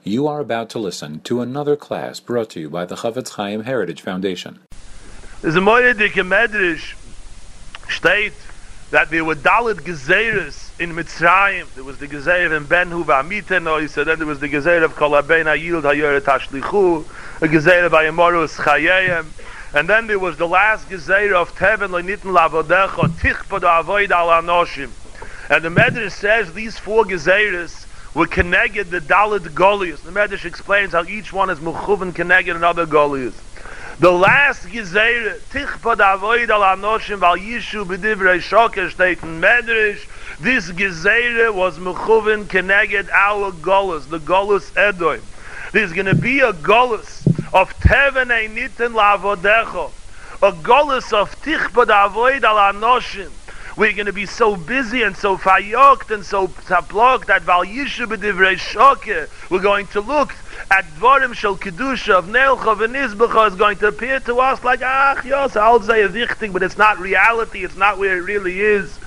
You are about to listen to another class brought to you by the Chafetz Chaim Heritage Foundation. There's a moire dike medrash state that there were Dalet Gezeres in Mitzrayim. There was the Gezer in Ben Huva Amitenois, so then there was the Gezer of Kol HaBein HaYild HaYoret HaShlichu, a Gezer of Ayemorus Chayeyem, and then there was the last Gezer of Teven Le'niten Lavodecho Tichpod Avoid Al Anoshim. And the Medrash says these four Gezeres were connected the Dalet Golius. The Medrash explains how each one is Mechuven connected another Golius. The last Gezer, Tichpod Avoid Al Anoshim Val Yishu B'divrei Shoker steht in Medrash. This Gezer was Mechuven connected our Golus, the Golus Edom. There's going to be a Golus of Teven Einiten Lavodecho, a Golus of Tichpod Avoid Al Anoshim. We're going to be so busy and so fayokt and so taplok that Val Yishu B'divrei Shoker, we're going to look at Dvarim Shel Kedusha of Neilcha V'Nizbecha is going to appear to us like, yes, I'll say a wichtig, but it's not reality, it's not where it really is.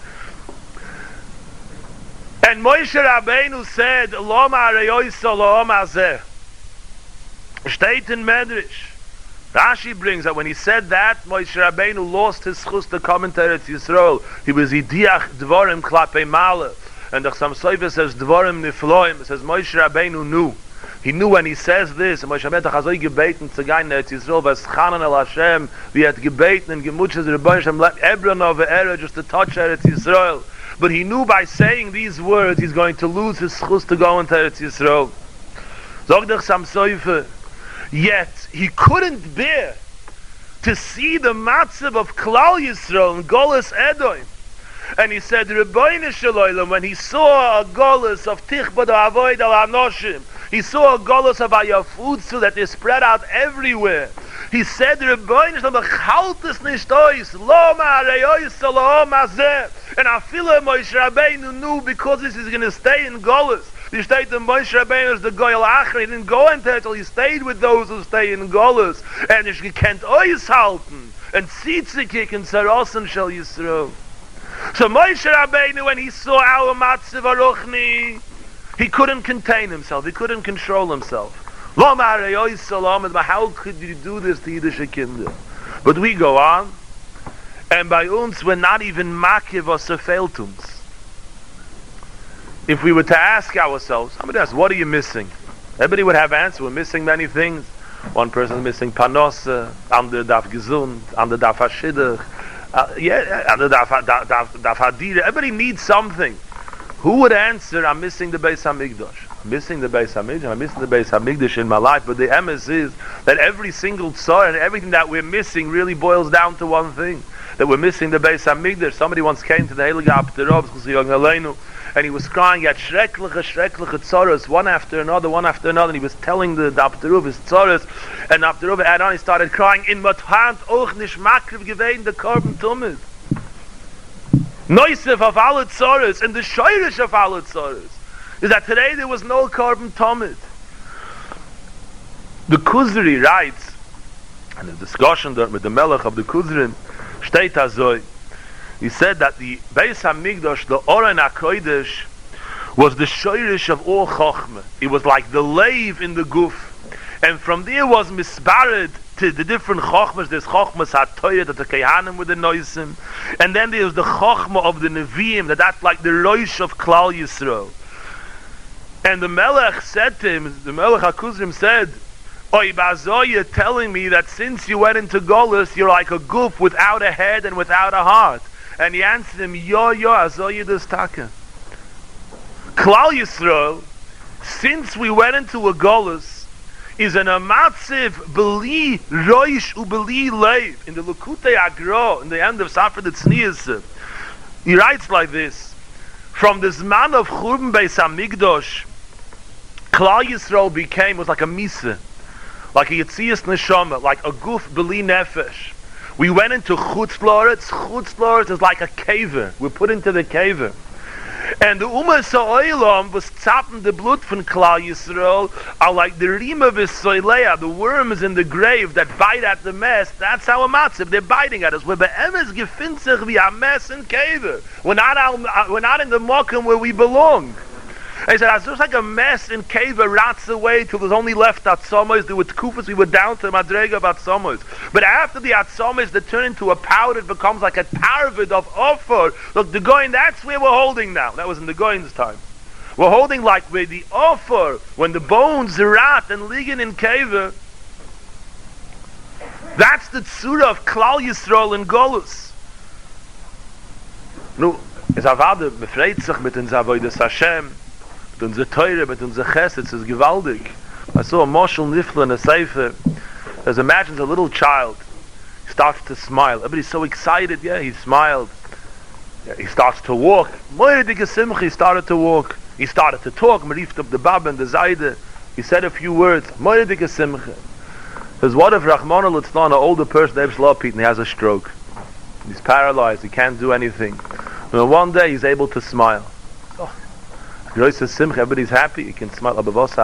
And Moshe Rabbeinu said, Loma Areyoisa Loma Zeh. Steht in Medrash. Rashi brings that when he said that, Moshe Rabbeinu lost his schus to commentary to Yisrael. He was Idiach Dvarim Klapei Male. And the Chassam Sofer says Dvarim Nifloim. It says Moshe Rabbeinu knew. He knew when he says this, and Moshe Rabbeinu has gebeten to gain Eretz Yisrael, v'eschanan el Hashem, we had gebeten and gemutshes the Rebbeinu Hashem, let Ebron over Era just to touch Eretz Yisrael. But he knew by saying these words, he's going to lose his schus to go into Eretz Yisrael. Zog the Chassam Sofer. Yet he couldn't bear to see the matzav of Klal Yisrael and Golus Edom. And he said, Rebbeinu Shalom, when he saw a Golus of Tichbod Avoid Al Anoshim, he saw a Golus of Ayafutsu that is spread out everywhere. He said, Rebbeinu Shalom, Chaltes nicht ois, Loma Areyois Loma Zeh. And Afila Moshe Rabbeinu knew because this is going to stay in Golus. The state of Moshe Rabbeinu is the Goyal Acher. He didn't go into it until he stayed with those who stay in Golus. And he can't ois halten. And Tzitzikik and Sarosen Shel Yisrael. So Moshe Rabbeinu, when he saw our Matzav Aruchni, he couldn't contain himself. He couldn't control himself. Loma Areyois Salam, how could you do this to Yiddish Kinder? But we go on. And by uns, we're not even Makiv or Sefeltums. If we were to ask ourselves, somebody asks, what are you missing? Everybody would have answer. We're missing many things. One person is missing Panosse, andere darf gesund, andere darf Hashidduch, andere darf Hadira. Everybody needs something. Who would answer, I'm missing the Beis HaMikdash? I'm missing the Beis HaMikdash. I'm missing the Beis HaMikdash in my life. But the emes is that every single tzar and everything that we're missing really boils down to one thing. That we're missing the Beis HaMikdash. Somebody once came to the Heilige Apterov, and he was crying at schreckliche tzaras, one after another, and he was telling the Apterov his tzaras, and Apterov add on, he started crying, in Mathant auch nicht makriv gewein the Korban Tumid. Neusef of alle tzaras, and the Sheirish of alle tzaras, is that today there was no Korban Tumid. The Kuzri writes, and the discussion with the Melech of the Kuzrin, steht azoi. He said that the Beis HaMikdash, the Oren HaKodesh, was the shoirish of all Chochmah. It was like the lave in the guf. And from there was misbared to the different Chochmas. There's Chochmas HaToyah, that the Kehanim with the Noisim. And then there's the Chochmah of the Nevi'im, that's like the Roish of Klal Yisrael. And the Melech said to him, the Melech HaKuzrim said, Oy Bazo, you're telling me that since you went into Golus, you're like a guf without a head and without a heart. And he answered him, Yo, Azoye des Taka. Klal Yisrael, since we went into a Golus, is an amatziv beli roish ubeli leiv. In the Lukutei Agro, in the end of Safra the Tznius, he writes like this, from the Zman of Churban Beis HaMikdash, Klal Yisrael was like a Misa, like a Yitzias Neshama, like a guf beli nefesh. We went into Chutz Loretz. Chutz Loretz is like a caver. We're put into the caver. And the Ummah Sa'olam was zapping the blood from Klal Yisrael are like the Rima V'Soilea, the worms in the grave that bite at the mess. That's our matzav. They're biting at us. We're be'emes gefinzich v'ames and caver. We're not in the mokum where we belong. And he said, it's just like a mess in cave rats away till there's only left Atzomos. There were Tkufas, we were down to Madrega of Atzomos. But after the Atzomos, they turn into a powder, it becomes like a tarvid of Ophir. Look, the Goyin, that's where we're holding now. That was in the Goyin's time. We're holding like where the Ophir, when the bones rat and liegen in cave. That's the tzura of Klal Yisrael in Golus. Nu, es avade befreit sich mit uns Avodas Hashem, mit unser Teure, mit unser Chesed, es ist gewaltig. I saw a Moshel Nifla in a Sefer. There's imagines a little child. He starts to smile. Everybody's so excited. Yeah, he smiled. Yeah, he starts to walk. Moedige Simcha, he started to walk. He started to talk. Marift up the Bab and the Zaide. He said a few words. Moedige Simcha. Because what if Rahman al-Litzlan, an older person, and he has a stroke? He's paralyzed, he can't do anything. And one day he's able to smile. Everybody's happy, he can smile.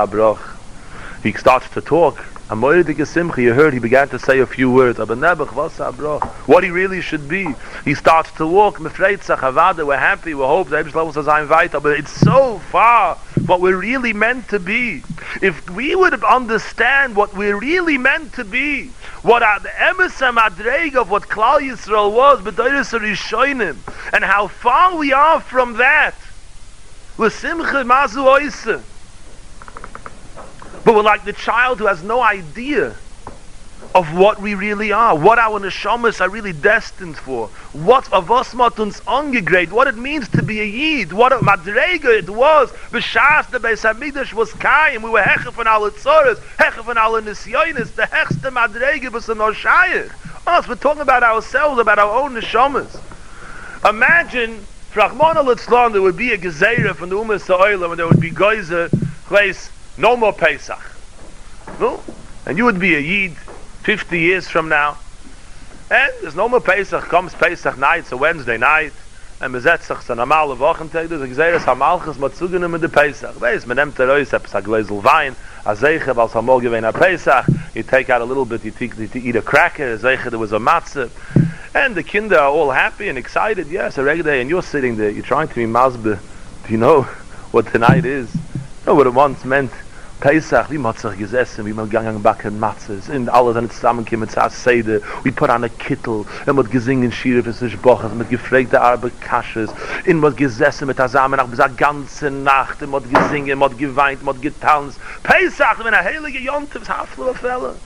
He starts to talk. You heard he began to say a few words. What he really should be. He starts to walk. We're happy, we hope but it's so far what we're really meant to be. If we would understand what we're really meant to be, what the emes madreg of what Klal Yisrael was, b'doros harishonim, and how far we are from that, l'simcha mazu oise. But we're like the child who has no idea of what we really are, what our neshamas are really destined for, what of us matuns angegrade, what it means to be a yid, what a madrega it was. B'shas the Beis Hamikdash was kaim, we were heche von alle tzoros, heche von alle nisyonis, the hechste madrega was a noshayich. Us, we're talking about ourselves, about our own neshamas. Imagine, Rahman al-Litzlan, there would be a gezeira from the Ummah Sa'olam, and there would be geyser, place, no more Pesach. No? And you would be a yid 50 years from now, and there's no more Pesach. Comes Pesach night, it's a Wednesday night, and Mezetzach's a normale Wochentag, there's a Gzeres HaMalchus Matzugenim in the Pesach. Weis, man nehmt Reus, a Gläsel Wein, a Zeiche, als Hamorge wein a Pesach, you take out a little bit, you eat a cracker, a Zeiche, there was a matzah, and the kinder are all happy and excited, yes, a regular day, and you're sitting there, you're trying to be mazbe. Do you know what tonight is? You know what it once meant? Pesach, wie man sich gesessen, wie man gegangen backen Matzes, und alle sind zusammengekommen zu Seder, we put on a kittel, und man gesingen Schire für sich Bochers, mit gefregte Arbe Kasches, und man gesessen mit zusammen nach bis a ganze Nacht, und man gesingen, man geweint, man getanzt. Pesach, wenn a heilige Yontivs Hafler Felle.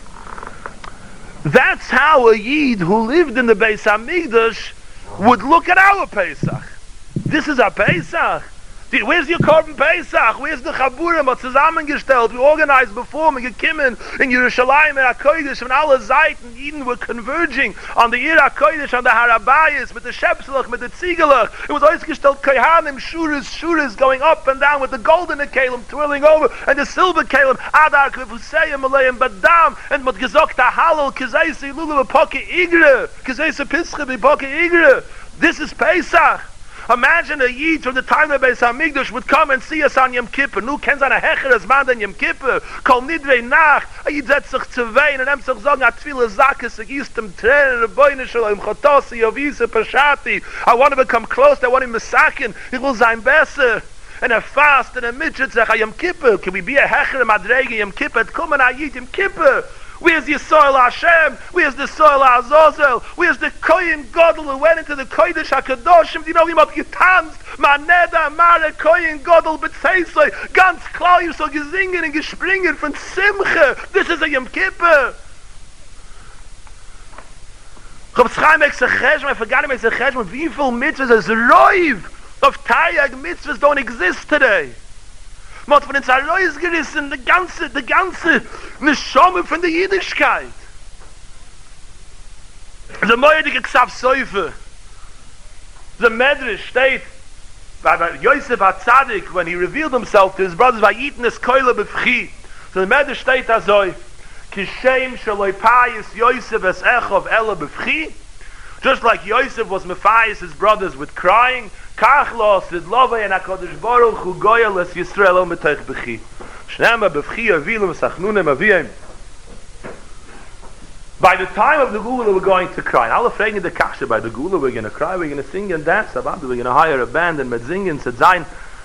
That's how a Yid who lived in the Beis Hamikdash would look at our Pesach. This is a Pesach. Where's your Korban Pesach? Where's the Chaburim? What's zusammengestellt? We organized before, we gekommen in Yerushalayim and HaKodesh, and alle Seiten, Eden were converging on the Ir HaKodesh, on the Harabayas, with the Shepselach, with the Ziegelach. It was ausgestellt Kohanim, Shuras going up and down with the golden Kalim twirling over, and the silver Kalim, Adar, Kvuseyim, Malayim, Badam, and what gesagt, Halal, Kezeisi, Lulu, Poke Igre, Kezeisi Pische, Poke Igre. This is Pesach. Imagine a Yid from the time of Beis Hamikdash would come and see us on Yom Kippur. Nu kennt seine Hecher as man den Yom Kippur. Kol nidrei nach. A Yid setzt sich zu weinen und sich sagen, hat viele Sackes, sich ist dem Tränen, Rebbeinu Shalom, Chotosi, Yovise, Pashati. I want to become close, I want to misaken. Ich will sein besser. And a fast and a midget sagt, Yom Kippur, can we be a Hecher, a Madrege, Yom Kippur? Come on, a Yid, Yom Kippur. Where's the soil Hashem? Where's the soil Azazel? Where's the Kohen Gadol who went into the Kodesh HaKadoshim? Do you know him hat getanzt? Maneda, Mare, Kohen Gadol, Betzeisoi, ganz klar, you so gesingen und gespringen von Simche. This is a Yom Kippur. Chav Chaim Exechesh, I forgot him Exechesh, wie viel mitzvahs as Roiv of Tayag mitzvahs don't exist today. Man hat von uns herausgerissen, die ganze Neshome von der Jüdischkeit. Der Moedige Ksav Seufe, the Medrash steht, by Yosef HaTzadik, when he revealed himself to his brothers, Vayitin es Koile Befchi. So the Medrash steht also, Kishem Shaloi Payis Yosef es Echov Ela Befchi. Just like Yosef was Mephayis his brothers with crying, Kachlos Vidlova and HaKadosh Baruch Hu Goyal es Yisrael o Metech Bechi. Shnema Befchi Avilim Sachnunem Aviyim. By the time of the Gula we're going to cry. Alle fragen the Kasha, by the Gula we're going to cry, we're going to sing and dance, we're going to hire a band and mit singen, set sein.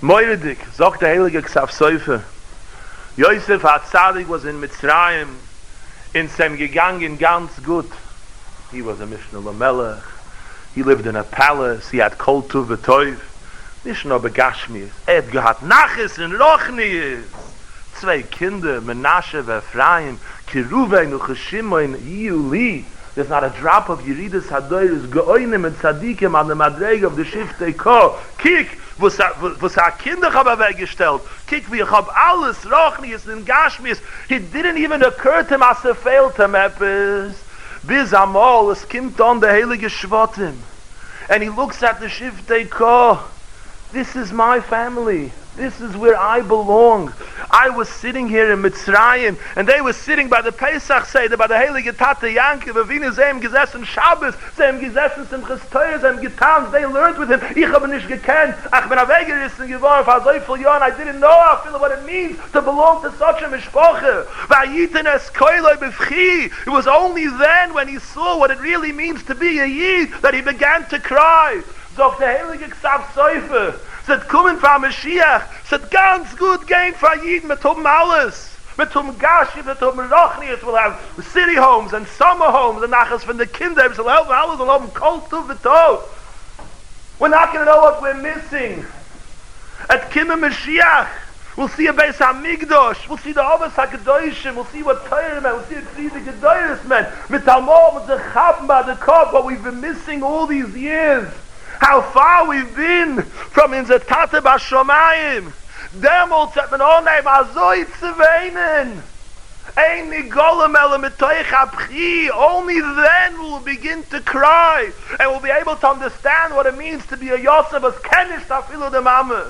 Moiridik, sagt der Heilige Ksav Sofer. Yosef HaTzadik was in Mitzrayim, in Sem gegangen ganz gut. He was a Mishnah Lamelech. He lived in a palace. He had kol tuv v'toiv. Mishnah begashmius. Hat gehad Nachis in Rochnius. 2 Kinder, Menashe v'Ephraim, Kiruvein u'Cheshimoin Yuli. There's not a drop of Yeridus Hadoyrus, Geoinim and Tzadikim on the Madreg of the Shiftei Ko. Kik, was ha Kinder hab weggestellt. Kik, wie ich hab alles, Rochnius and Gashmius. It didn't even occur to him as failed him, Eppes. Bis amol, es kimt on the Heilige Shvatim. And he looks at the Shiftei Ko. This is my family. This is where I belong. I was sitting here in Mitzrayim, and they were sitting by the Pesach Seder, by the Heilige Tate Yankov, Avinu, sie haben gesessen Shabbos, sie haben gesessen Simchas Torah, sie haben getanzt, they learned with him. Ich habe nicht gekannt. Ich bin weggerissen geworden for so viele Jahre, I didn't know I feel what it means to belong to such a mishpacha. Vayiten es koiloi b'fchi. It was only then when he saw what it really means to be a Yid that he began to cry. Sagt der Heilige Ksav Sofer, Zet kommen von Mashiach, zet ganz gut gehen für jeden, mit alles. Mit Gashi, mit Rochnius, we'll have city homes and summer homes, and nachas from the kinder, we'll help alles, we'll have kol tuv v'tov. We're not going to know what we're missing. At Kimmel Mashiach, we'll see a Beis HaMikdash, we'll see the Avos HaKadoshim, we'll see what Torah men, we'll see the Tziddik Gedoros men, mit Talmud, with the Chapma, the Kop, what we've been missing all these years. How far we've been from in the Tate Bashomayim. Demolts hat man oneim azoi zu weinen. Ein nigolem ele mitoich abchi. Only then will we begin to cry. And we'll be able to understand what it means to be a Yosef as kenish tafilu de mama.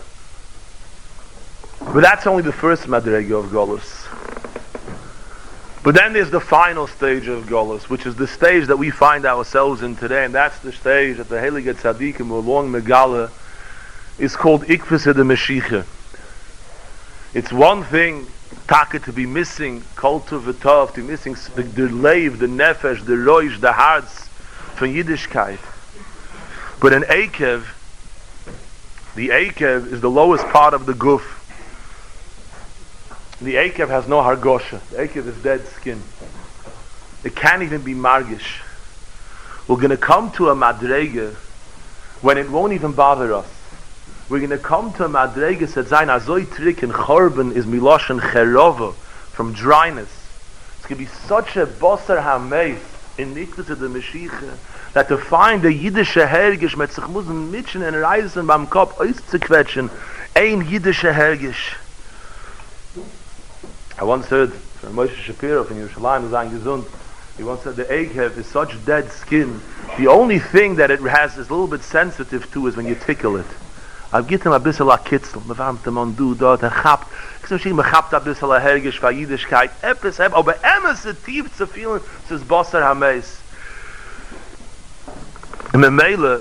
But that's only the first madrega of Golus. But then there's the final stage of Golus, which is the stage that we find ourselves in today, and that's the stage that the Heilige Tzadikim along Megala is called Ikvus de Meshicha. It's one thing, Taka, to be missing Kol Tuv V'Tov, to be missing the Leiv, the Nefesh, the Roish, the hearts from Yiddishkeit. But an Ekev, the Ekev is the lowest part of the Guf. The Ekev has no hargosha. The Ekev is dead skin. It can't even be margish. We're going to come to a madrega when it won't even bother us. We're going to come to a madrega that zayin azoi trik and chorban is miloshen cherova, from dryness. It's going to be such a bosser hameis in nikvus of the Mashiach that to find the Yiddische Hergish mit sich musen mitchen and reisen beim Kopf auszuquetschen, ein Yiddische Hergish. I once heard from Moshe Shapiro from Yerushalayim, Zayin Gesund, he once said the Ekev is such dead skin. The only thing that it has is a little bit sensitive to is when you tickle it. I've given him a bissel a kitzel, mevarmt him on do dort, chapt. Ich sage, me chapt a bissel a hergish va Yiddishkeit, epis heb, aber emes a tief zu fühlen, es ist Bosser Hameis. In Memele,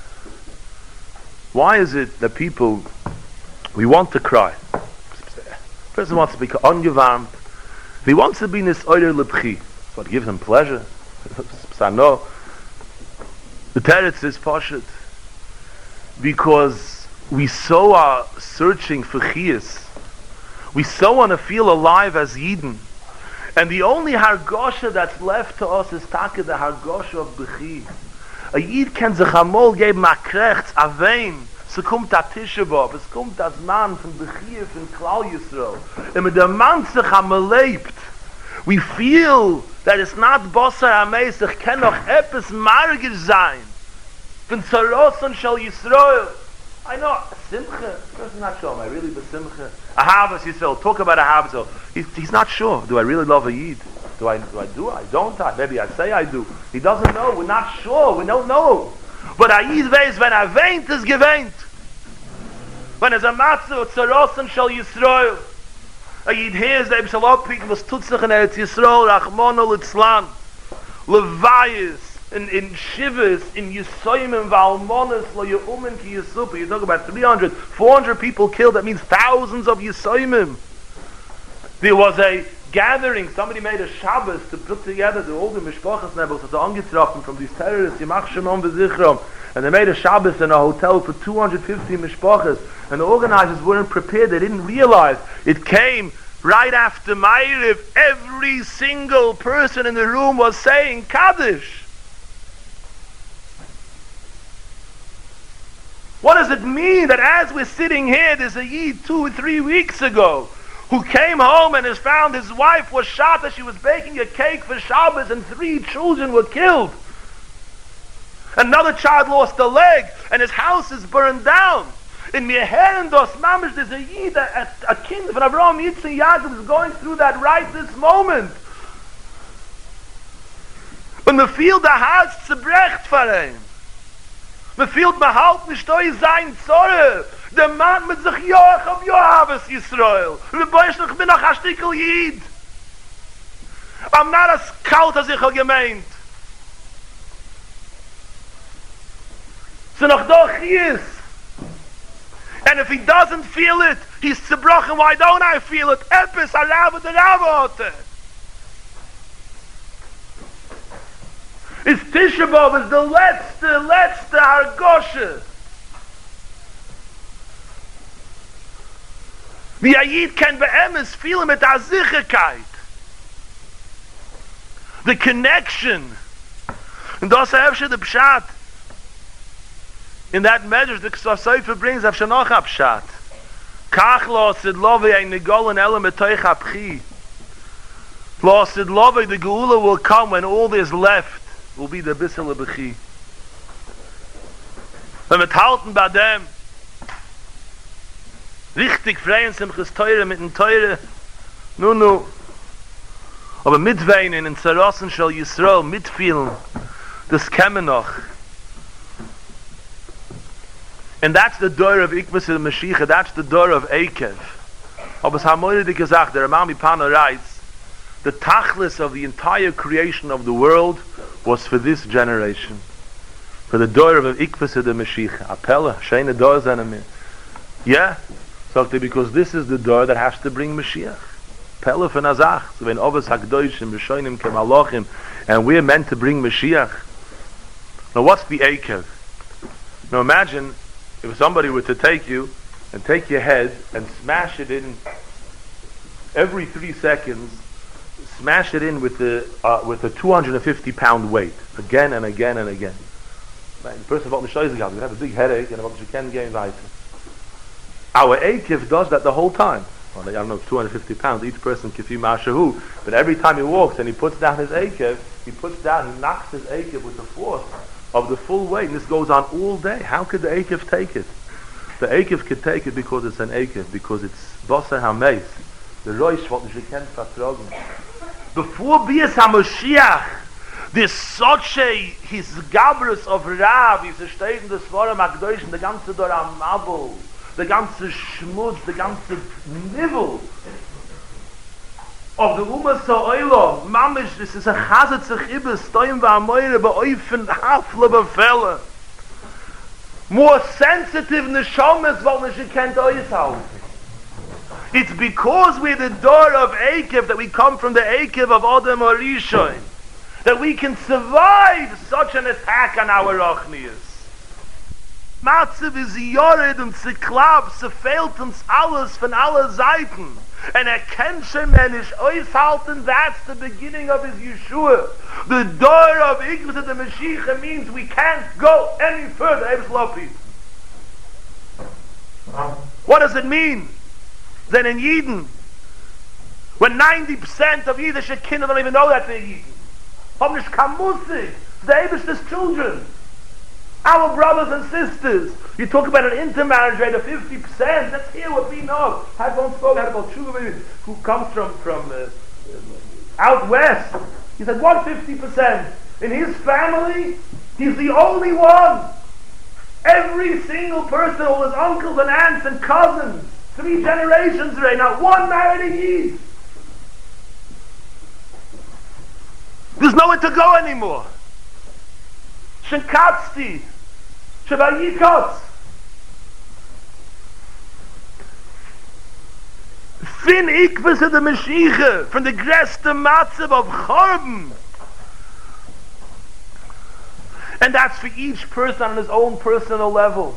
why is it that people, we want to cry? Person wants to be ungewarmt. He wants to be in this oiler lepchi. That's what gives him pleasure. No. The teretz is poshet. Because we so are searching for chiyas. We so want to feel alive as Yidden. And the only hargosha that's left to us is taka the hargosha of bechi. A Yid can sich amol geben a krechts, a vein. So kommt a Tisha B'Av, es kommt das Mann von Bechir, von Klal Yisrael. Und mit dem Mann sich am lebt, we feel that it's not Bosser Hameis, ich kann noch etwas margisch sein. Von Zaros und Shal Yisrael. I know, Simcha, person not sure, am I really besimcha? Ahavas Yisrael, talk about Ahavas Yisrael. He's not sure, do I really love a Yid? Do I don't I? Maybe I say I do. He doesn't know, we're not sure, we don't know. But a Yid weiß, wenn weint, ist geweint. When es a Matze, Zarossen Shal Yisrael. A Yid hears the Ebshalopik, was tut sich in Eretz Yisrael, Rachmano Litzlan. Levayis, in Shivas, in Yisoyim, Valmonis, Lo Ye'umen Ki Yisupa. You talk about 300, 400 people killed, that means thousands of Yisoyim. There was a gathering, somebody made a Shabbos to put together the older Mishpachas Nebels that are angetroffen from these terrorists, Yimach Shemon V'Zichrom. And they made a Shabbos in a hotel for 250 mishpachas, and the organizers weren't prepared. They didn't realize it came right after Ma'ariv. Every single person in the room was saying Kaddish. What does it mean that as we're sitting here, there's a Yid 2 or 3 weeks ago who came home and has found his wife was shot as she was baking a cake for Shabbos, and 3 children were killed. Another child lost a leg, and his house is burned down. In Meherendos Mamish, there's a Yid, a kind of Avraham, Yitzchak, Yaakov is going through that right this moment. Und me fühlt der Herz zerbrecht vor ihm. Me fühlt me halt nicht durch sein Zorre. Der Mann mit sich Joach auf Joaves Yisrael. Und ich bin noch ein Stückel Yid. I'm not as kalt as ich gemeint. So noch doch he is. And if he doesn't feel it, he's zerbrochen. Why don't I feel it? Epis Arava de Ravote. Is Tisha B'Av is the letzte Hargoshe. Wie a Yid can be'emes feel mit der Sicherheit. The connection. Und das hefsche de Pshat. In that measure, the Ksasayfer brings after noch a Pshat. Kach lo sid love ein negolen elam etoich apchi. Lo sid love, the Geula will come when all there's left will be the Bissel Bechi. Wenn wir halten bei dem, richtig freien Simchas Teure mit dem Teure, nu. Aber mitweinen in Zerassen shall Yisrael mitfühlen, das käme noch. And that's the door of Ikvus and Mashiach, that's the door of Ekev. Aber es haben heute gesagt, der Ramami Pana writes, the tachlis of the entire creation of the world was for this generation. For the door of Ikvus and Mashiach. Appella, shene doors and yeah, sagt because this is the door that has to bring Mashiach. Pella for Nazach, so when Ovas HaKdoshim, Rishonim, Kemalachim, and we're meant to bring Mashiach. Now what's the Ekev? Now imagine if somebody were to take you and take your head and smash it in every 3 seconds, smash it in with a 250-pound weight again and again and again. The person about the shows you have a big headache and about you can't get invited. Our Ekev does that the whole time. Well, I don't know, 250 pounds each person kifi mashahu, but every time he walks and he puts down his Ekev, he knocks his Ekev with the force of the full weight, and this goes on all day. How could the Ekev take it? The Ekev could take it because it's an Ekev, because it's Basar HaMeis. The Roish what you can't vertragen. Before Bias HaMoshiach, there's such a his Gabrus of Rav, he's a steht in the Svaram HaKdosh, the ganze Dor HaMabel, the ganze Schmutz, the ganze Nivel of the Ummah Sa'olam. Mamish, this is a Chazet Zechibes, Stoim V'amoyre, Ba'oifen Hafle B'felle. More sensitive Neshomes, weil nicht gekannt aushalten. It's because we're the door of Ekev that we come from the Ekev of Adam Arishon, that we can survive such an attack on our Rochnias. Matzev is Yored und sie klappt, sie fehlt uns alles von alle Seiten. And kennt schon nicht aushalten, that's the beginning of his Yeshua. The door of Ikvus of the Mashiach means we can't go any further. What does it mean? Then in Yidden, when 90% of Yiddish kinder don't even know that they're Yidden. Haben nicht kamusik, the Eibishter's children. Our brothers and sisters. You talk about an intermarriage rate of 50%. Let's hear what we know. Had one spoke about Tshuva who comes from out west. He said, what 50%? In his family, he's the only one. Every single person, all his uncles and aunts and cousins, 3 generations right now, one married a Yid. There's nowhere to go anymore. Shenkatzti, Shavayikotz. Fin Ikvus of the Mashiach, from the Gresta Matzev of Chorben. And that's for each person on his own personal level.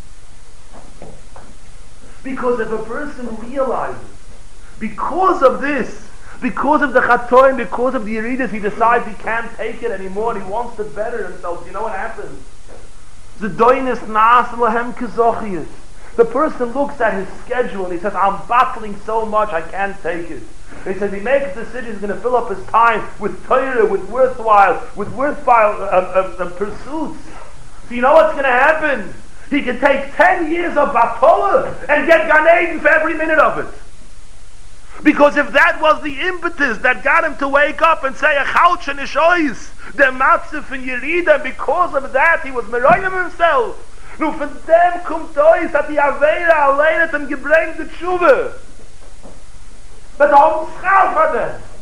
Because if a person realizes, because of this, because of the chatoim, because of the yeridas, he decides he can't take it anymore and he wants to better himself, you know what happens? The doinus naas lahem kezochius. The person looks at his schedule and he says, I'm battling so much, I can't take it. He says he makes a decision, he's going to fill up his time with Torah, with worthwhile pursuits. So you know what's going to happen? He can take 10 years of Batolah and get Gan Eden for every minute of it. Because if that was the impetus that got him to wake up and say, Achauch and Ishois, the Matzif and Yerida, and because of that he was meroyim himself. Nu von dem kommt euch, hat die Aveira allein hat ihm gebringt die Tshuva. But haben Schal von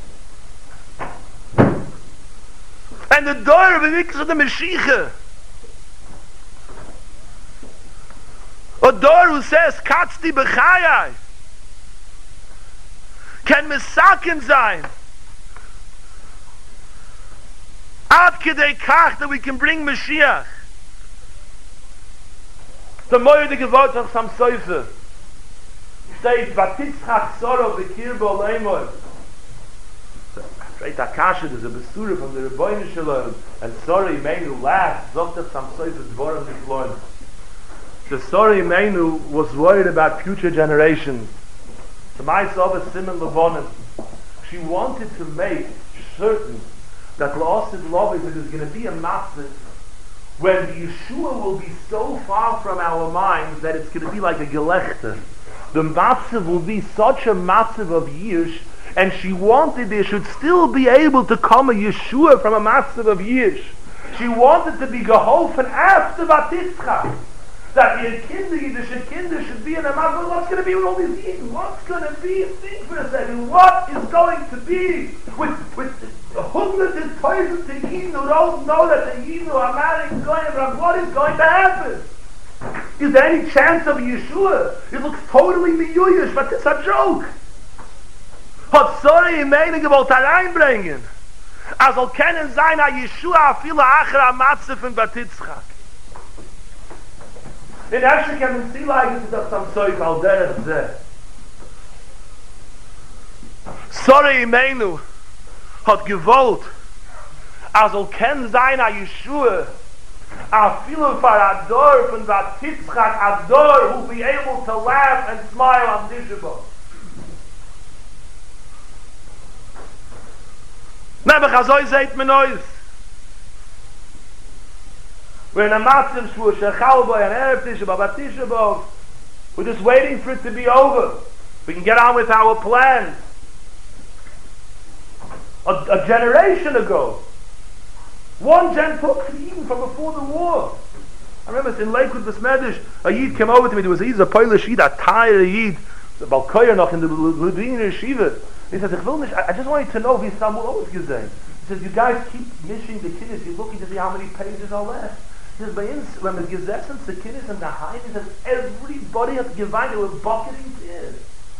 dem. And the door, wie wirklich so the Mashiach. A door who says, Katzti b'chayai, can misaken sein. Ad kedei kach that we can bring Mashiach. The moyer the gewalt of some Seufe says, Vatitzchach Soro b'kirbo leimor. Straight Akasha, there's a besura from the Rebbeinu Shalom, and Soro Imenu laughs, Zoktach some Seufe dvoram nifloim. The Soro Imenu was worried about future generations. The Ma'aseh Simon Levonim, she wanted to make certain that La'asid Lovis, that there's going to be a matzah when Yeshua will be so far from our minds that it's going to be like a Gelechter. The matzah will be such a matzah of Yish, and she wanted there should still be able to come a Yeshua from a matzah of Yish. She wanted to be geholfen after Batitzcha. That your kinder should be in a matzah. What's going to be with all these Eden? What's going to be? Think for a second. What is going to be with hundreds and thousands of Eden who don't know that the Eden who are marrying Goyim? What is going to happen? Is there any chance of Yeshua? It looks totally miyuyish, but it's a joke. Hat sorry in mening gewollt hereinbringen. Also kennen sein a Yeshua a viele achra matzah von Batitzchak. In actually can we see like this is doch some Zeug al derech zeh. Sorry Imenu hat gewollt also ken sein a Yeshua a viele for a dor von Batitzchak a dor who be able to laugh and smile on Tisha B'Av. Nebech azoi seht men ois. We're in a matzim shvur shechal boy and erev Tisha B'Av, Tisha B'Av. We're just waiting for it to be over. We can get on with our plans. A generation ago, one gen took even from before the war. I remember in Lakewood Besmedish, a Yid came over to me. There was a Polish Yid, a tired Yid, the Balkoyer noch in the Ludwiner Yeshiva. He says, I just want you to know, wie Samuel gesehen. He says, you guys keep missing the kiddush. You're looking to see how many pages are left. He says, when the gesessen the kiddush and the high, he says, everybody has geweint. They were bucketing tears.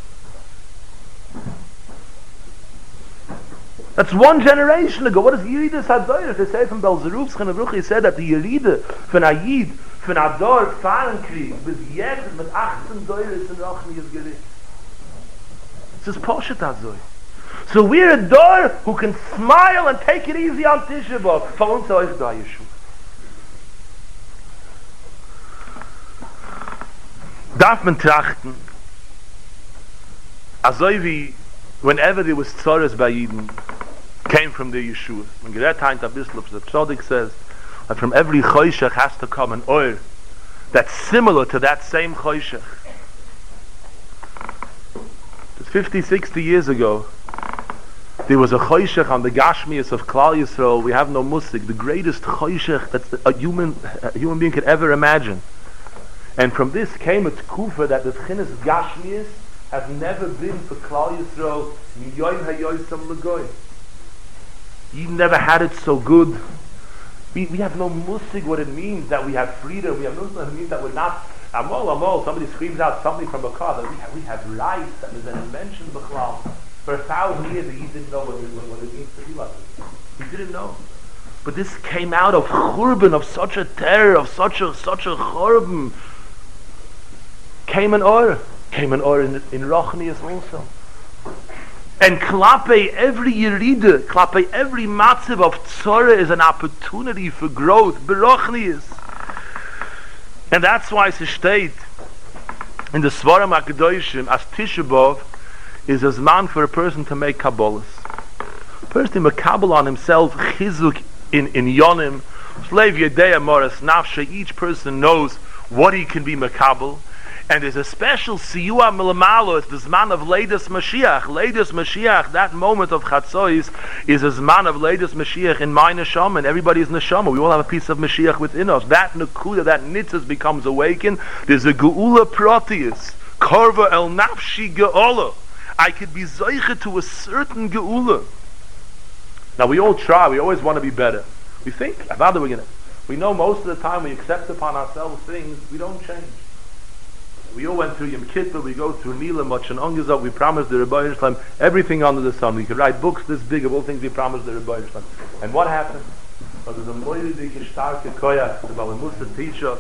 That's one generation ago. What does Yeridas Hadoyer? They say from Belzeruf Schenevruch, he said that the Yerida von Ayid, von Ador, Fahrenkrieg, bis jetzt mit 18 Deures in Rachmias Gericht. This is Poshet Hazoy. So we're a door who can smile and take it easy on Tisha B'Av. For uns euch da Yeshua. Darf man trachten, Azoy wie whenever there was Tzoros by Yidden, came from the Yeshua. When Gerät Heint Abislov, the Tzodik says that from every Choshech has to come an oil that's similar to that same Choshech. 50, 60 years ago, there was a Choshech on the Gashmias of Klal Yisrael. We have no musik, the greatest Choshech that a human being could ever imagine. And from this came a Tkufa that the Tchinas Gashmias have never been for Klal Yisrael. Miyoyim hayoysam legoy. You never had it so good. We have no musig what it means that we have freedom. We have no musig what it means that we're not amol. Somebody screams out something from a car that we have rice that is an invention b'chlal. For 1,000 years he didn't know what it means to be like it. He didn't know. But this came out of churban, of such a terror, of such a churban. Came an or in Rochnius also. And klape every yeride, klape every matziv of tzara is an opportunity for growth. Berochnius. And that's why it's state in the Svarim HaKadoshim as Tisha B'Av is a zman for a person to make kabbalas. Person makabel on himself chizuk in yonim. Slave Yedei Moras Nafshe. Each person knows what he can be makabel. And there's a special siyua milamalo. It's the zman of Leidas Mashiach. Leidas Mashiach, that moment of Chatzois, is a zman of Leidas Mashiach in my neshama, and everybody's neshama. We all have a piece of Mashiach within us. That nekuda, that nitzas becomes awakened. There's a geula proteus. Korva el nafshi geola. I could be zeiche to a certain geula. Now we all try. We always want to be better. We think, we know most of the time we accept upon ourselves things, we don't change. We all went through Yom Kippur, we go through Nila, Mochan Ongezov, we promised the Rebbeinu Shalom everything under the sun. We could write books this big of all things we promised the Rebbeinu Shalom. And what happened? Because there's a moiridike starke koyach, the Bala Musa teach us.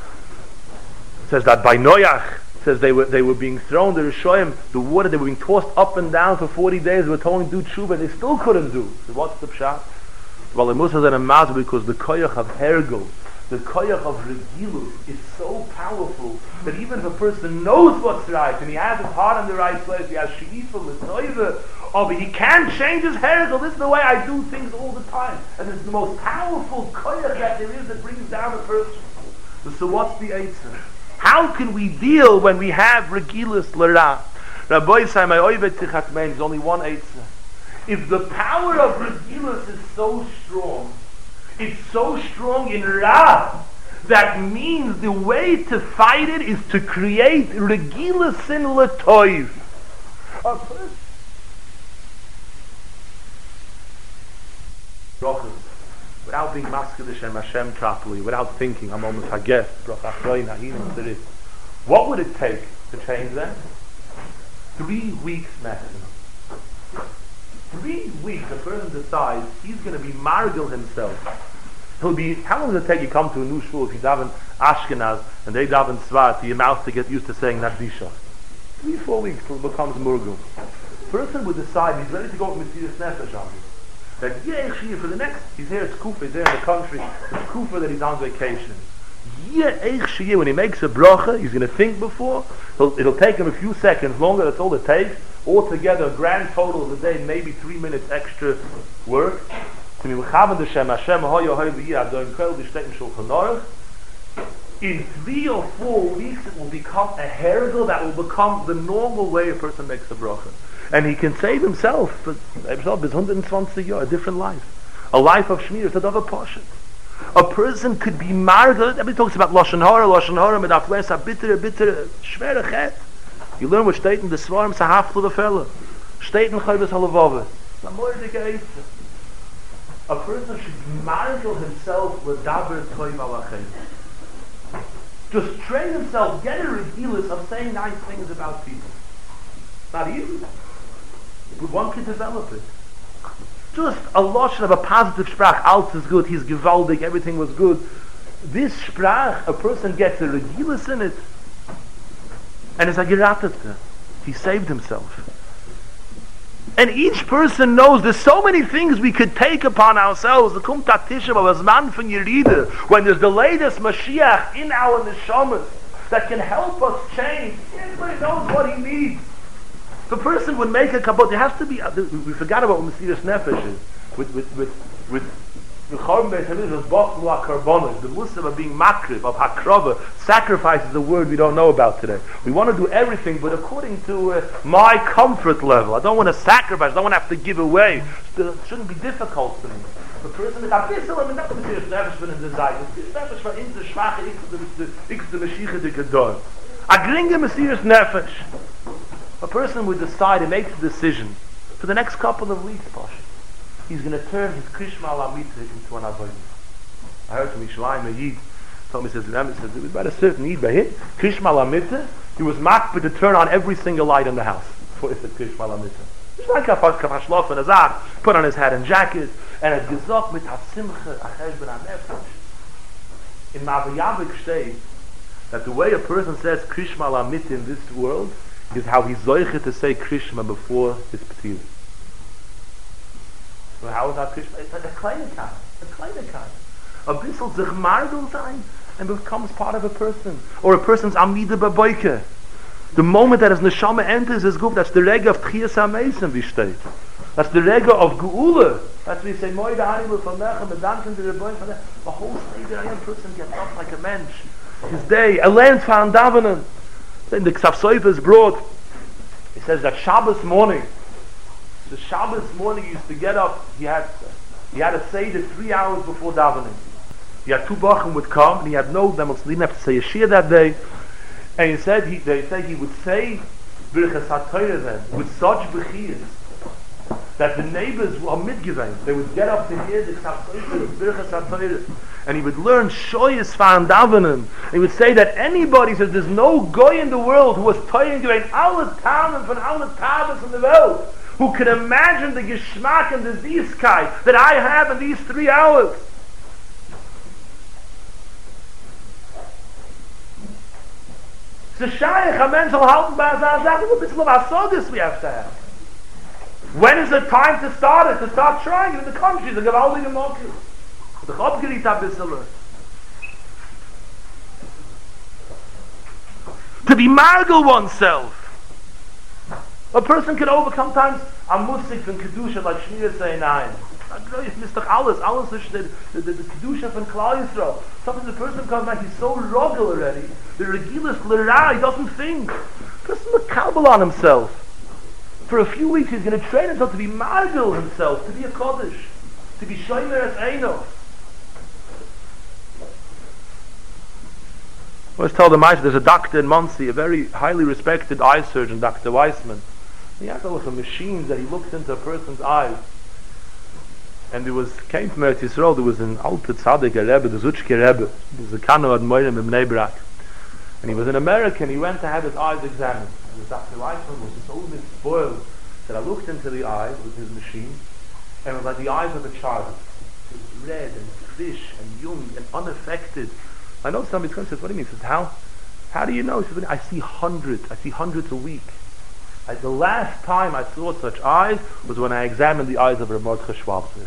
It says that by Noach, it says they were being thrown, the Rishoyim, the water, they were being tossed up and down for 40 days, they were told to do tshuva, they still couldn't do. So what's the pshat? The Bala Musa said a mazah because the koyach of hergel, the koyach of regilus is so powerful that even if a person knows what's right and he has his heart in the right place, he has she'ifa, l'toiva, but he can't change his hergel. This is the way I do things all the time. And it's the most powerful koyach that there is that brings down a person. So what's the eitzah? How can we deal when we have regilus l'ra? Rabbi say, my oivet tichatmein, there's only one eitzah. If the power of regilus is so strong, it's so strong in Ra, that means the way to fight it is to create regilus in Latoiv. Without being masked and Hashem properly, without thinking, I'm almost hagef, what would it take to change that? 3 weeks maximum. 3 weeks, a person decides he's going to be margil himself. He'll be, how long does it take you come to a new shul if you daven Ashkenaz and they daven Svat, your mouth to get used to saying Nadisha? 3-4 weeks till it becomes Murgul. A person would decide he's ready to go with Mesiras Nefesh on you. That for the next, he's here at Kufa, he's there in the country, it's Kufa that he's on vacation. When he makes a bracha, he's going to think before, it'll take him a few seconds longer, that's all it takes. Altogether, a grand total of the day, maybe 3 minutes extra work. In 3 or 4 weeks, it will become a hergel that will become the normal way a person makes a bracha. And he can save himself, but himself is 120 years, a different life. A life of Shmir, it's another portion. A person could be married, everybody talks about Lashon Hara, mit afles, a bitter, schwere chet. You learn what steht in the Svarim, Sahaflu Befella. Steht in Chayvus Halavava. A person should marshal himself with daber toiv alachem. Just train himself, get a regilus of saying nice things about people. Not easy, but one can develop it. Just a lotion of a positive sprach. Alt is good, he's gewaldig, everything was good. This sprach, a person gets a regilus in it, and it's a geratete. He saved himself. And each person knows there's so many things we could take upon ourselves. The Kum Tatisha of Azman from Yerida, when there's the latest Mashiach in our neshamas that can help us change. Everybody knows what he needs. The person would make a kabbalah. There has to be. We forgot about what Mesiras Nefesh is. With the Muslim of being makrib, of hakrava, sacrifice is a word we don't know about today. We want to do everything, but according to my comfort level. I don't want to sacrifice, I don't want to have to give away. It shouldn't be difficult for me. The person is a bissel, and not the Mesiras Nefesh for the desire. The Mesiras Nefesh for in the schwache, the Mashiach the Gedor. A gringe Mesiras Nefesh. A person would decide and make the decision for the next couple of weeks, Pasha. He's going to turn his Krishma al-Amitra into an Avodah. I heard from Yishmael Yid, told me, says, it was about a certain Yid by him, Krishma al-Amitra, he was makbid to turn on every single light in the house for Krishma al-Amitra. Put on his hat and jacket, hat gesagt mit Hasimche Achesh ben HaNefesh. In Mavayavik steht that the way a person says Krishma Lamit in this world is how he's zoiche to say Krishma before his P'tir. So how is that Krishma? It's like a kleine kind. A bissel sich margel sein and becomes part of a person. Or a person's Amida Baboike. The moment that his Neshama enters his group, that's the Rega of Tchias HaMesim, wie steht. That's the Rega of Geula. That's we say, Moide Hanimu von Mechem, Bedanken the Rebbein von Mechem. The whole state of a young person gets up like a mensch. His day, a land found Davening. Then the Ksav Soifa is brought. He says that Shabbos morning, the Shabbos morning he used to get up, he had to say the 3 hours before Davening. He had two Bachim would come, and he had no, they didn't have to say a Shia that day. And they said he would say Birchas HaTorah then, with such bechiyas, that the neighbors were midgiven. They would get up to hear the Birchas HaTorah, and he would learn Shoyes Fan Davening. He would say that anybody says there's no guy in the world who was Torah doing alle Tamen von alle Tables in the world, who can imagine the Geschmack and the Zieskeit that I have in these 3 hours. The Shaykh, a man shall halten by his Azach, a bit of Asodis we have to have. When is the time to start it? To start trying it in the country, the Gewaldige Mokkil. The Chobgerit Abisseler. To be margal oneself. A person can overcome times a musik from Kedusha, like Shmir say nine. It's Mr. Alles is the Kedusha from Klal Yisrael. Sometimes the person comes back, he's so rogel already, the Regilas L'ra, he doesn't think. The person is makabel on himself. For a few weeks he's going to train himself to be margal himself, to be a Kodesh, to be Shomer as Eino. I was told there's a doctor in Muncie, a very highly respected eye surgeon, Dr. Weissman. He has all the machines that he looks into a person's eyes. And came from Eretz Yisrael, there was an Alte Tzaddik, a Rebbe, the Zutschke Rebbe, there was a Kano ad Moirem in Bnei Brak. And he was an American, he went to have his eyes examined. And Dr. Weissman was so spoiled that I looked into the eyes with his machine, and it was like the eyes of a child. It was red and fresh and young and unaffected. I know somebody's come and says, what do you mean? He says, how do you know? He says, I see hundreds a week. The last time I saw such eyes was when I examined the eyes of Mordechai Schwabzich.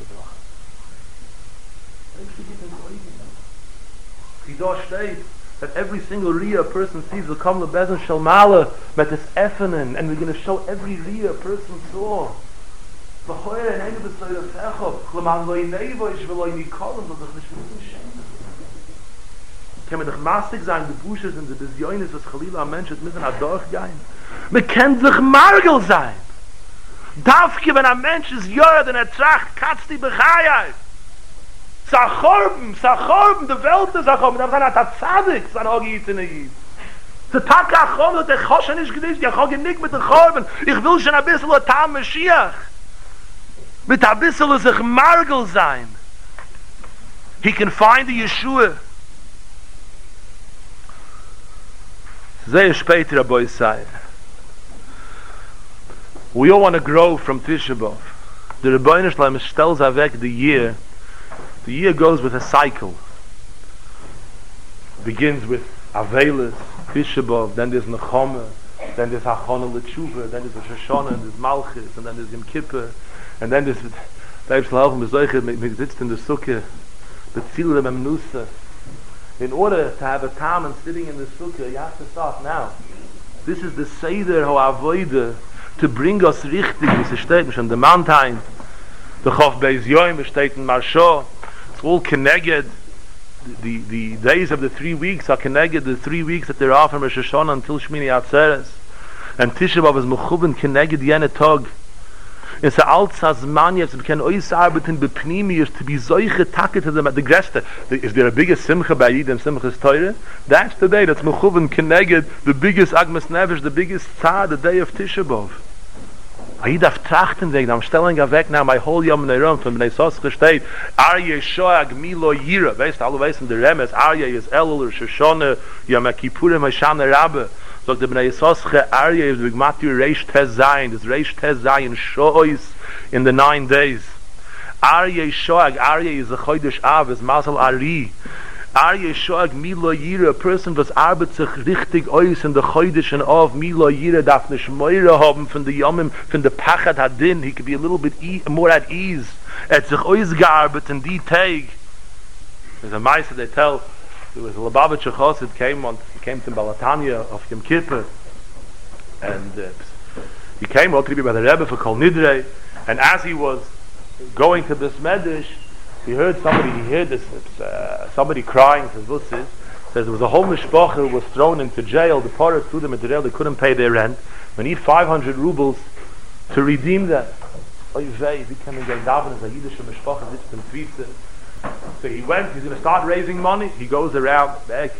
Chidosh states that every single Riyah a person sees will come lebezin shalmala met this effenen, and we're going to show every Riyah a person saw. Kann man doch maßig sein, die Busches und die Besioines, was Chalila am Mensch hat müssen durchgehen. Man kann sich margel sein. Dafke, wenn ein Mensch ist jöred und tracht, katzt die Bechayai. Sachorben, die Welt ist Sachorben, da sein Atzadik, sein Ogi in der Jid. Der Tag Achom, der Choshen ist gewiss, der Choshen nicht mit den Chorben. Ich will schon ein bisschen ein Tam Mashiach. Mit ein bisschen sich margel sein. He can find the Yeshua. Sehr später, Rabbi Yisai. We all want to grow from Tisha B'Av. The Rebbeinu Shalom stells avek the year. The year goes with a cycle. It begins with Avelis, Tisha B'Av, then there's Nechama, then there's Hachana L'Tshuva, then there's Rosh Hashanah, and there's Malchus, and then there's Yom Kippur, and then there's Daib Shalom Bezoicher, man sitzt in der Sukkah, Betzilre Memnusa. In order to have a time and sitting in the sukkah, you have to start now. This is the Seder HaAvodah to bring us richtig, wie es steht, in the mountain. The Chof Beis Yoim, steht in Marsha. It's all connected. The days of the 3 weeks are connected, the 3 weeks that there are from Rosh Hashanah until Shmini Atzeres. And Tisha B'Av is Mechuben connected jene Tag. It's a altsas man jetzt we can always arbeiten bepnimius to be solche Tage to them at the greste. Is there a biggest simcha by Yidem Simchas Torah? That's the day that's mechuven connected the biggest Agmas Nevesh, the biggest tzad, the day of Tisha B'Av. I darf trachten wegen, I'm stelling weg now my whole Yom Neirom from Bnei Soschach steht Aryeh Shoag Milo Yira. Weißt alle wissen der Remes Aryeh is Elul Shoshone Yom Kippurim Hashana Rabbe. Sagt der Bnei Soschach Aryeh is Vigmatu Reish Tez Zayin. This Reish Tez Zayin shows in the 9 days. Aryeh Shoag, Aryeh is a Chodesh Av, is Masal Ari. Aryeh Shoag Milo Yira, a person was arbeitet sich richtig aus in der Chodesh and Av, Milo Yira darf nicht Meure haben von der Yomim, von der Pachat Hadin, he could be a little bit more at ease. Sich ausgearbeitet in die Tag. There's a Meister they tell, there was a Lubavitcher Chassid came to Balatanya of Yom Kippur, and he came to be by the Rebbe for Kol Nidrei, and as he was going to this medrash, he heard somebody crying. Says, "What's this?" Says there was a whole mishpacha who was thrown into jail. The parents threw them into jail. They couldn't pay their rent. We need 500 rubles to redeem them. So he went. He's going to start raising money. He goes around. He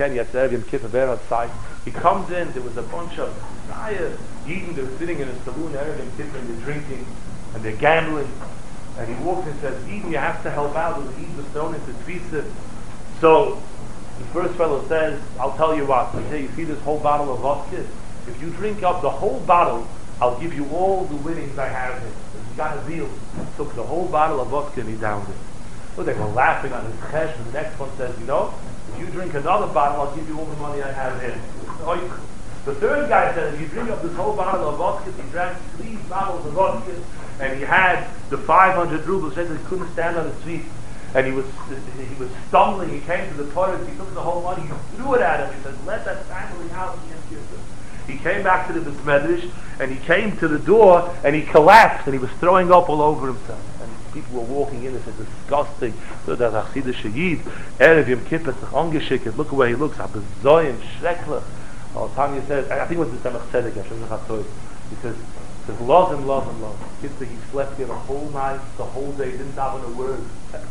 comes in. There was a bunch of Yidden. They were sitting in a saloon, and they're drinking and they're gambling. And he walks and says, Eden, you have to help out. The Eden was thrown into Tfisa. So the first fellow says, I'll tell you what. He says, you see this whole bottle of vodka? If you drink up the whole bottle, I'll give you all the winnings I have here. So he got a deal. He took the whole bottle of vodka and he downed it. So they were laughing on his chesh, and the next one says, you know, if you drink another bottle, I'll give you all the money I have here. The third guy said, if you drink up this whole bottle of vodka, he drank 3 bottles of vodka, and he had the 500 rubles. He couldn't stand on his feet, and he was stumbling. He came to the toilet. He took the whole money. He threw it at him. He said, "Let that family out." He came back to the Bismedrish, and he came to the door, and he collapsed, and he was throwing up all over himself. And people were walking in. They said, "Disgusting." So that Hasidic Yid, Erev Yom Kippur, angeschickt. Look where he looks. Abezoyim, Schrecklich. Tanya said, I think it was the Tzemach Tzedek. He says, love him. He slept here the whole night, the whole day, didn't daven a word.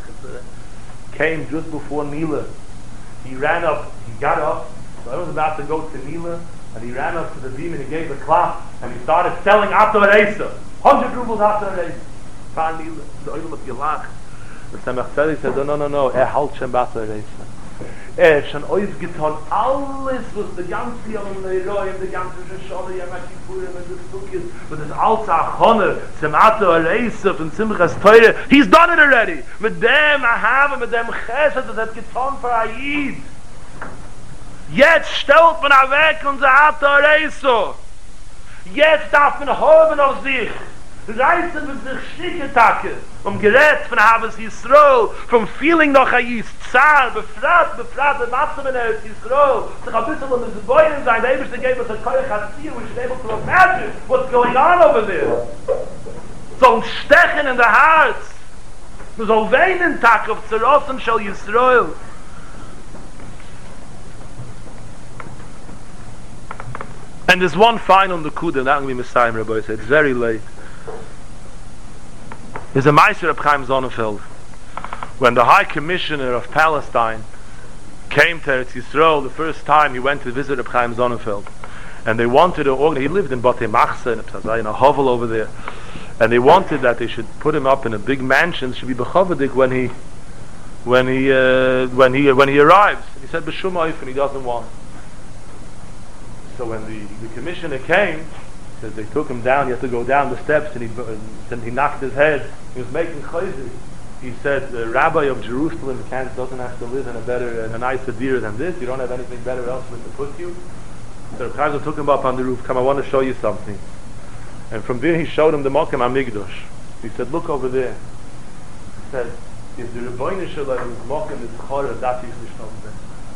Came just before Nila. He ran up, he got up, so I was about to go to Nila, and he ran up to the beam and he gave a clap, and he started selling Ato Reisa. 100 rubles Ato Reisa. Fan Nila, the Oilem of Gilach. The Tzemach Tzedek said, no, halt Shem Ato Reisa. Schon aufgetan, alles was der ganze Jahr in der Reihe, der ganze Shoshana, Yom Kippurim und das Sukkot, und das alte Achone, zum Ato Areisef und Simchas Teure, he's done it already. Mit dem Ahava, mit dem Chesed, das hat getan für Ayid. Jetzt stellt man weg unser Ato Areisef. Jetzt darf man haben auf sich. Reißen mit sich Schicke-Tacke, gerät von Havas Yisroel, from feeling noch a Yis Zar, befragt, der Matze von Eretz Yisroel, sich ein bisschen in the Beulen sein, der Eberste gave us a Koyach HaTzir, which is able to imagine what's going on over there. So ein Stechen in der Herz, man soll weinen Tag auf Zerossen shall Yisroel. And there's one final Nakuda, not going to be Messiah, Rabbi said, it's very late. There's a Meister of Chaim Sonnenfeld. When the High Commissioner of Palestine came to Eretz Yisrael the first time, he went to visit Chaim Sonnenfeld, and they wanted to organize. He lived in Batei Machsa in a hovel over there, and they wanted that they should put him up in a big mansion. Should be bechavadik when he arrives. And he said b'shum oif, and he doesn't want. So when the commissioner came, says they took him down. He had to go down the steps, and he knocked his head. He was making chayzik. He said, the rabbi of Jerusalem doesn't have to live in a nicer deer than this. You don't have anything better elsewhere to put you. So the Chaim took him up on the roof. Come, I want to show you something. And from there he showed him the Mokem HaMikdash. He said, look over there. He said, if the Rebbeinu Shalom is Mokem is Chorah, that is Nishnom.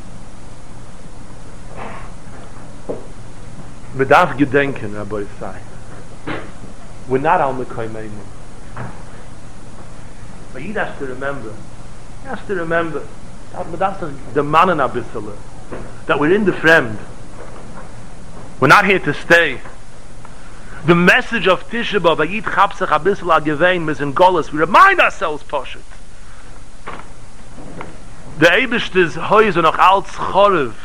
We darf gedenken, Rabbi Sai. We're not al Mekaymeinu. But he has to remember. That the man in Abisala. That we're in the friend. We're not here to stay. The message of Tisha B'Av, Vayit Chapsach Abisala Gevein, is in Golas. We remind ourselves, Poshet. The Eibishter's Hoyz noch als Chorev.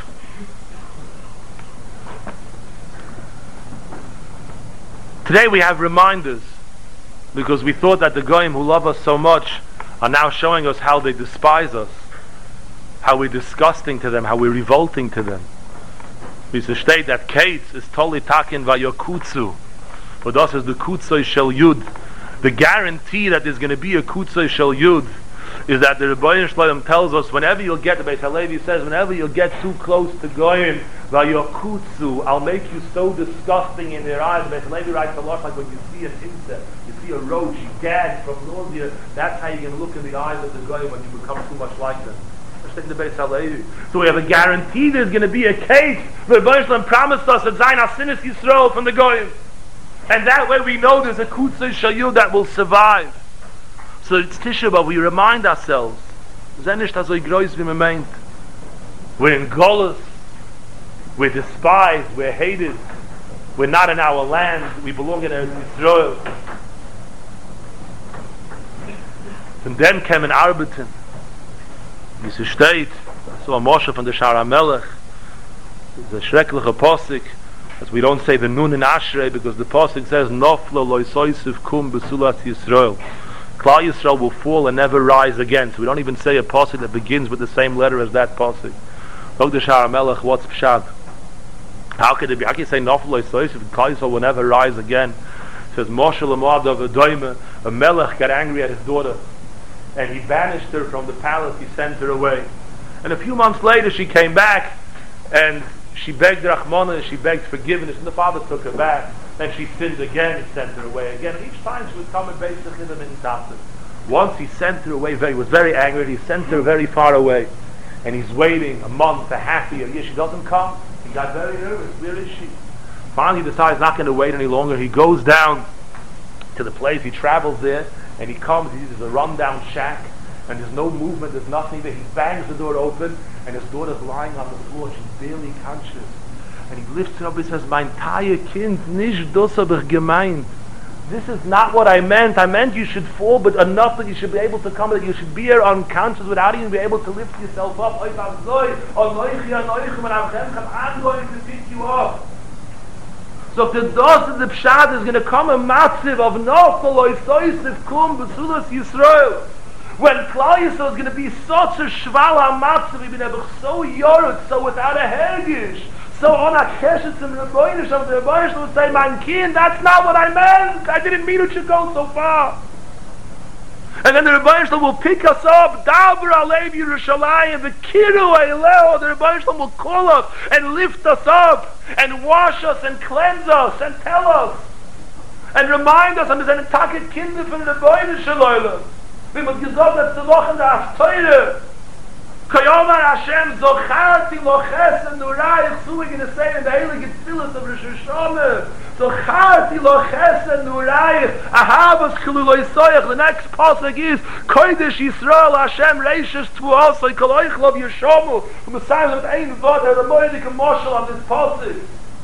Today we have reminders, because we thought that the Goyim who love us so much are now showing us how they despise us, how we're disgusting to them, how we're revolting to them. We should state that Kates is totally taken vayokutsu, but das is the kutzoi shel yud, The guarantee that there's going to be a Kutzah Shel Yud is that the Rebbeinu Shalom tells us whenever you'll get, the Beis Halevi says, whenever you'll get too close to Goyim, Vayokutsu, I'll make you so disgusting in their eyes. The Beis Halevi writes a lot like when you see an insect, you see a roach, you gag from nausea. That's how you're going to look in the eyes of the Goyim when you become too much like them. The Beis Halevi. So we have a guarantee there's going to be a case where Rebbeinu Shalom promised us that Zayin Asinis Yisrael from the Goyim. And that way we know there's a Kutzah Shel Yud that will survive. So it's Tisha B'Av, we remind ourselves, we're in Golus, we're despised, we're hated, we're not in our land, we belong in Israel. And then came an Arbeiten, wie es steht, so a Moshe von der Shar HaMelech, it's a schreckliche Posik, as we don't say the Nun in Ashrei, because the Posik says, Noflo loy soisiv kum besulat Yisrael. Klal Yisrael will fall and never rise again. So we don't even say a pasuk that begins with the same letter as that pasuk. Dr. Shar HaMelech, what's pshat? How could it be? How can you say Nofel Loisois if Klal Yisrael will never rise again? It says Moshe L'Moadav Adoyme, a melech got angry at his daughter, and he banished her from the palace. He sent her away. And a few months later, she came back, and she begged Rachmana, and she begged forgiveness, and the father took her back. Then she sinned again, he sent her away again. And each time she would come and base him in Tafsir. Once he sent her away, he was very angry, he sent her very far away. And he's waiting a month, a half year. She doesn't come. He got very nervous. Where is she? Finally he decides not going to wait any longer. He goes down to the place, he travels there, and he comes, he sees a rundown shack, and there's no movement, there's nothing there. He bangs the door open, and his daughter's lying on the floor, she's barely conscious. And he lifts her up and says, Mein Taye Kind, nicht das hab ich gemeint. This is not what I meant. I meant you should fall, but enough that you should be able to come, that you should be here unconscious without even be able to lift yourself up. I'm going to pick you up. So if the dos of the Pshad is going to come a massive of Nofel Loisoisiv Kum Besulas Yisrael. When Klal Yisrael is going to be such a Shval HaMatziv, we've been so yorut, so without a hergish, so on a keshet in the Rebbeinu Shalom, the Rebbeinu Shalom would say, Mein Kind, that's not what I meant. I didn't mean it should go so far. And then the Rebbeinu Shalom will pick us up, Davar Alev Yerushalayim, V'kiru Eileo, the Rebbeinu Shalom will call us and lift us up and wash us and cleanse us and tell us and remind us, and there's an attack kinder from the Rebbeinu Shalom. We must gesagt that the Loch and the Hafteire, Kayomar Hashem Zocharti Loches and Nurayich, so we're going to say in the Heilige Tfilas of Rosh Hashanah, Zocharti Loches and Nurayich, Ahavas Chiluloi Soyach. The next pasuk is Kodesh Yisrael Hashem Reishes Tvuosoi Koloich Lov Yeshomu. From the sign of Ein Vod, there's a Moedik and Moshel on this pasuk.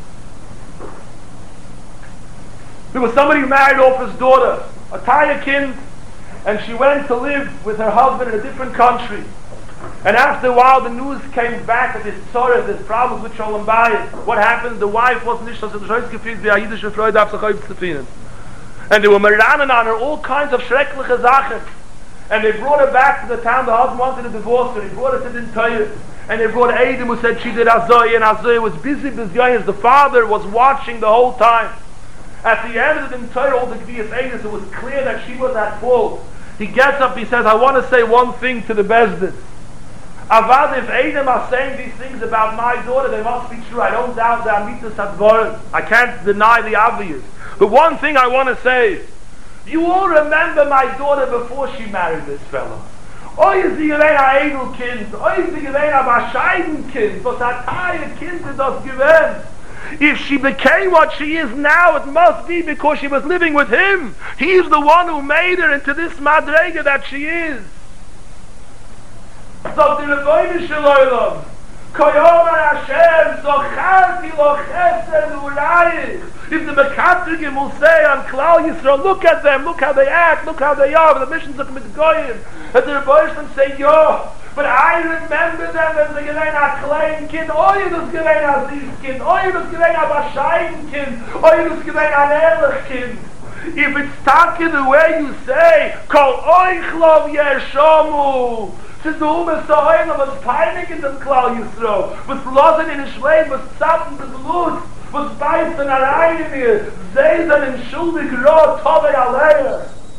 There was somebody who married off his daughter, a Taya Kind, and she went to live with her husband in a different country. And after a while the news came back that this tzorah, this problems with Sholem Bayit. What happened? The wife wasn't nicht, so the gefühlt, wie a jüdische Frau darf sich aufzufinden. And they were meranen on her all kinds of schreckliche Sachen. And they brought her back to the town. The husband wanted to divorce her. They brought her to the Tayr. And they brought Adam who said she did Azoi, and Azoi was busy. The father was watching the whole time. At the end of the Tayr, all the Gvias Eidos, it was clear that she was at fault. He gets up, he says, I want to say one thing to the Bezdin. Avad, if Adam are saying these things about my daughter, they must be true. I don't doubt that Mitzvah Sadvar. I can't deny the obvious. But one thing I want to say, you all remember my daughter before she married this fellow. Oy sie gewein a edel Kind, oy sie gewein a bescheiden Kind, was hat ein Kind das gewähnt. If she became what she is now, it must be because she was living with him. He's the one who made her into this madrega that she is. So the Rebbeinu Shalom, Koyomar Hashem, Zocharti Lo Chesed Urayich. If the Mekatrigim will say on Klal Yisrael, look at them, look how they act, look how they are, the missions of Midgoyim, and the Rebbeinu Shalom say, yo, but I remember them as they gewein a klein Kind, oy das gewein a süß Kind, oy das gewein a bescheiden Kind, oy das gewein a ehrlich Kind. If it's talking the way you say, Kol oich lov yeshomu, says the Umas Sohayim was peinig in dem Klal Yisro, was losen in his Schleim, was zappen des Blut, was beißen allein in ihr, sie sind in schuldig roh, tove aleir.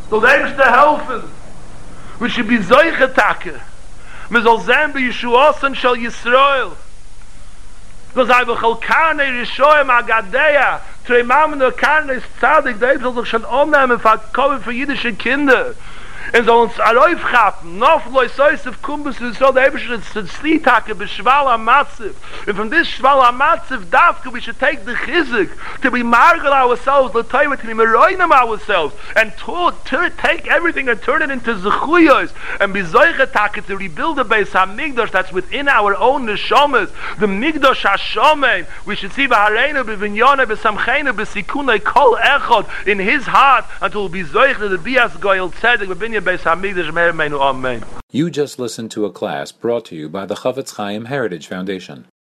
soll der Eibste helfen. We should be Zoiche Take. Me soll sein bei Yeshuasen shal Yisrael. Das einfach Al-Karne Rishoyim Agadeya. Trei Mamen der Karne ist Zadig. Der Eibste soll sich schon annehmen für jüdische Kinder. En soll uns aufgaben, noch lois Yosef Kumbus, und so der Eibische Slitake beschwal am Matziv. And from this Shval HaMatziv, Davka, we should take the chizik to be margal ourselves, l'toivet to be meroinim ourselves, and take everything and turn it into zechuyos, and be zoichetake to rebuild the Beis HaMikdash that's within our own neshamas, the Mikdash HaShomein. We should see B'hareinu, B'vinyone, B'samcheinu, B'sikunei, Kol Echad, in his heart, until we'll be zoich to the Bias Goyel Tzedek, You just listened to a class brought to you by the Chofetz Chaim Heritage Foundation.